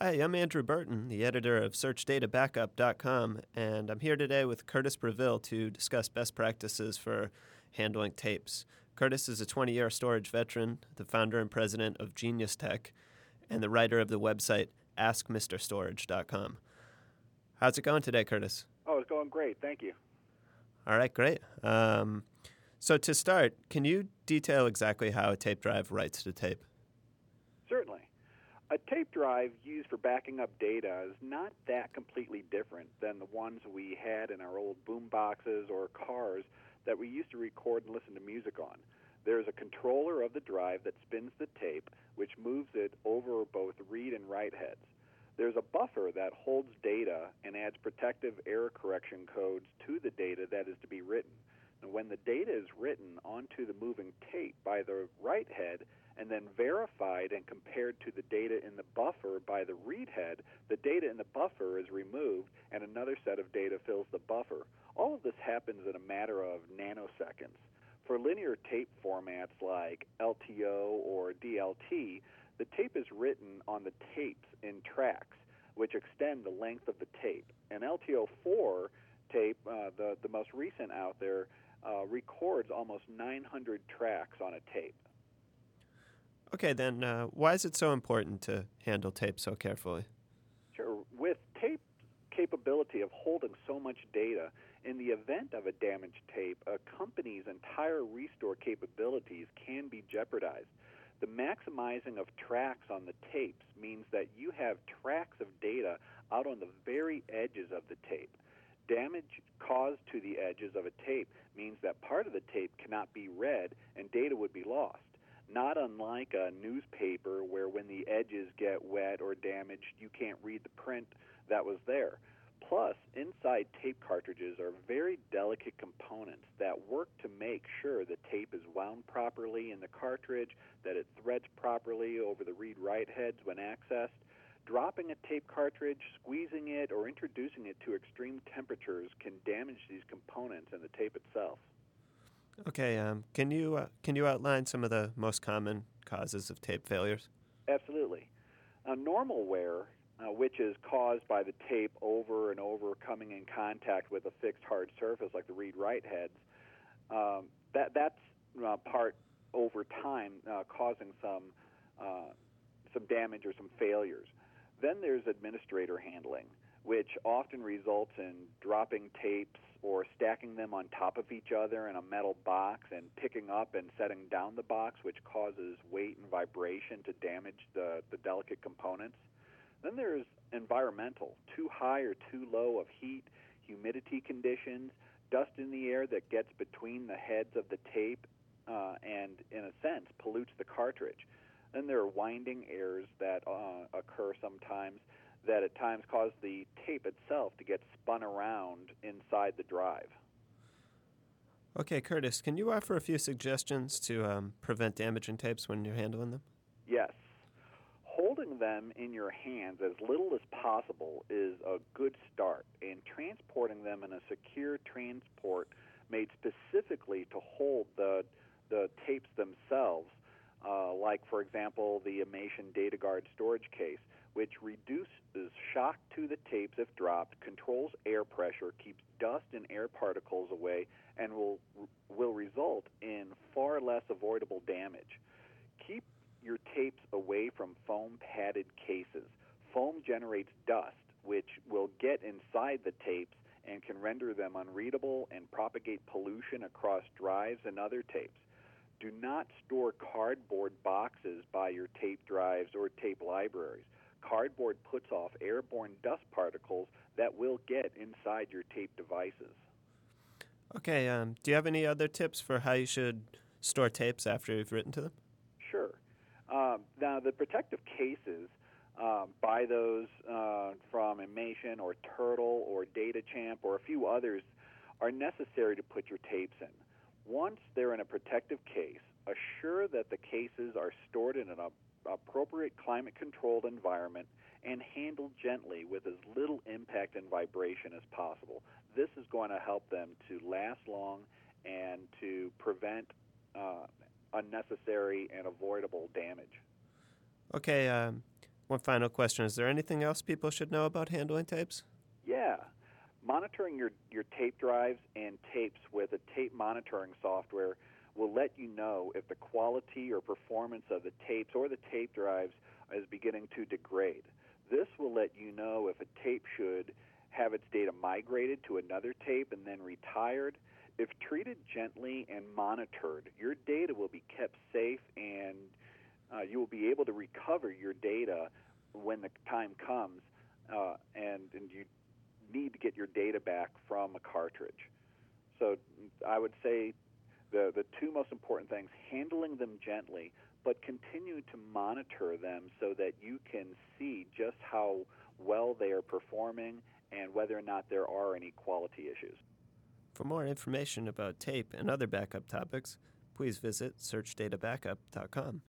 Hi, I'm Andrew Burton, the editor of SearchDataBackup.com, and I'm here today with Curtis Breville to discuss best practices for handling tapes. Curtis is a 20-year storage veteran, the founder and president of Genius Tech, and the writer of the website AskMrStorage.com. How's it going today, Curtis? Oh, it's going great. Thank you. All right, great. So to start, can you detail exactly how a tape drive writes to tape? Certainly. A tape drive used for backing up data is not that completely different than the ones we had in our old boom boxes or cars that we used to record and listen to music on. There's a controller of the drive that spins the tape, which moves it over both read and write heads. There's a buffer that holds data and adds protective error correction codes to the data that is to be written. And when the data is written onto the moving tape by the write head and then verified and compared to the data in the buffer by the read head, the data in the buffer is removed and another set of data fills the buffer. All of this happens in a matter of nanoseconds. For linear tape formats like LTO or DLT, the tape is written on the tapes in tracks, which extend the length of the tape. An LTO4 tape, the most recent out there, records almost 900 tracks on a tape. Okay, then why is it so important to handle tape so carefully? Sure. With tape's capability of holding so much data, in the event of a damaged tape, a company's entire restore capabilities can be jeopardized. The maximizing of tracks on the tapes means that you have tracks of data out on the very edges of the tape. Damage caused to the edges of a tape means that part of the tape cannot be read and data would be lost. Not unlike a newspaper where when the edges get wet or damaged, you can't read the print that was there. Plus, inside tape cartridges are very delicate components that work to make sure the tape is wound properly in the cartridge, that it threads properly over the read-write heads when accessed. Dropping a tape cartridge, squeezing it, or introducing it to extreme temperatures can damage these components and the tape itself. Okay, can you outline some of the most common causes of tape failures? Absolutely. Normal wear, which is caused by the tape over and over coming in contact with a fixed hard surface like the read-write heads, that's part over time causing some damage or some failures. Then there's administrator handling, which often results in dropping tapes or stacking them on top of each other in a metal box and picking up and setting down the box, which causes weight and vibration to damage the delicate components. Then there's environmental, too high or too low of heat, humidity conditions, dust in the air that gets between the heads of the tape and, in a sense, pollutes the cartridge. Then there are winding errors that occur sometimes that at times cause the tape itself to get spun around inside the drive. Okay, Curtis, can you offer a few suggestions to prevent damaging tapes when you're handling them? Yes. Holding them in your hands as little as possible is a good start, and transporting them in a secure transport made specifically to hold the tapes themselves, like, for example, the Imation DataGuard storage case, which reduces shock to the tapes if dropped, controls air pressure, keeps dust and air particles away, and will result in far less avoidable damage. Keep your tapes away from foam-padded cases. Foam generates dust, which will get inside the tapes and can render them unreadable and propagate pollution across drives and other tapes. Do not store cardboard boxes by your tape drives or tape libraries. Cardboard puts off airborne dust particles that will get inside your tape devices. Okay, do you have any other tips for how you should store tapes after you've written to them? Sure. Now, the protective cases, buy those from Imation or Turtle or DataChamp or a few others, are necessary to put your tapes in. Once they're in a protective case, assure that the cases are stored in an appropriate climate-controlled environment and handled gently with as little impact and vibration as possible. This is going to help them to last long and to prevent unnecessary and avoidable damage. Okay, One final question. Is there anything else people should know about handling tapes? Yeah. Monitoring your tape drives and tapes with a tape monitoring software will let you know if the quality or performance of the tapes or the tape drives is beginning to degrade. This will let you know if a tape should have its data migrated to another tape and then retired. If treated gently and monitored, your data will be kept safe, and you will be able to recover your data when the time comes, and you need to get your data back from a cartridge. So I would say the two most important things: handling them gently, but continue to monitor them so that you can see just how well they are performing and whether or not there are any quality issues. For more information about tape and other backup topics, please visit searchdatabackup.com.